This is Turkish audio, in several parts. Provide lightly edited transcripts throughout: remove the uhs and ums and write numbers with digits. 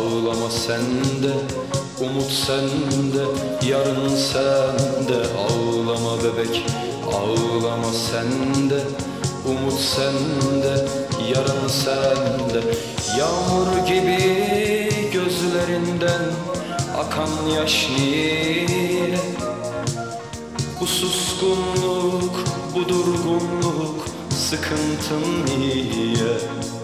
Ağlama sende, umut sende, yarın sende. Ağlama bebek, ağlama sende, umut sende, yarın sende. Yağmur gibi gözlerinden akan yaş niye? Bu suskunluk, bu durgunluk, sıkıntın niye?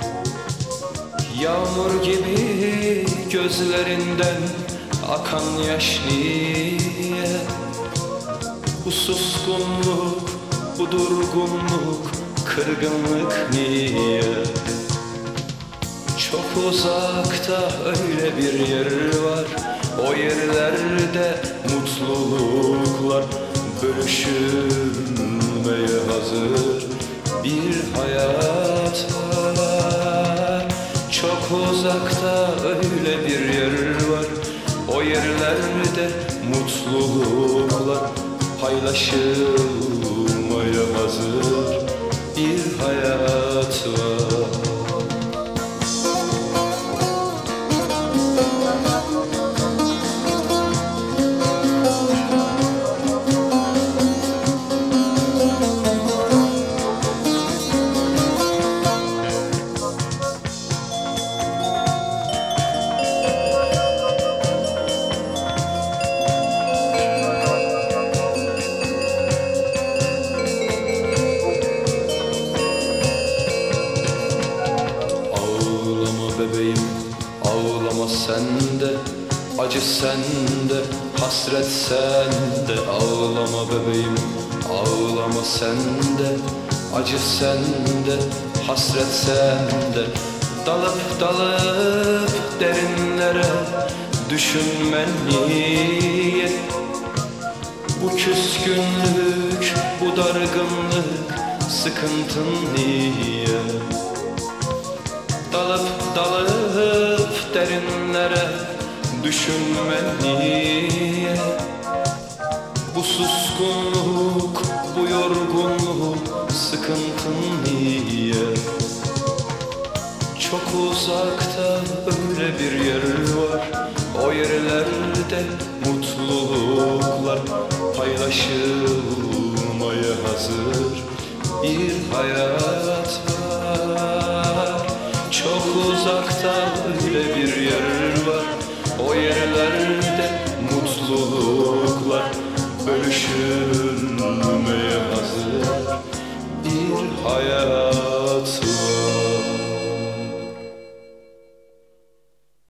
Yağmur gibi gözlerinden akan yaş niye? Bu suskunluk, bu durgunluk, kırgınlık niye? Çok uzakta öyle bir yer var, o yerlerde mutluluklar bölüşülmeye hazır bir hayat var. Çok uzakta öyle bir yer var, o yerlerde mutluluklar paylaşılmaya hazır bir hayat var. Bebeğim ağlama sende, acı sende, hasret sende. Ağlama bebeğim ağlama sende, acı sende, hasret sende. Dalıp dalıp derinlere düşünmen niye? Bu küskünlük, bu dargınlık, sıkıntın niye? Dalıp dalıp derinlere düşünmen niye? Bu suskunluk, bu yorgunluk, sıkıntın niye? Çok uzakta öyle bir yer var, o yerlerde mutluluklar paylaşılmaya hazır bir hayat var. Çok uzakta öyle bir yer var, o yerlerde mutluluklar bölüşülmeye hazır bir hayat.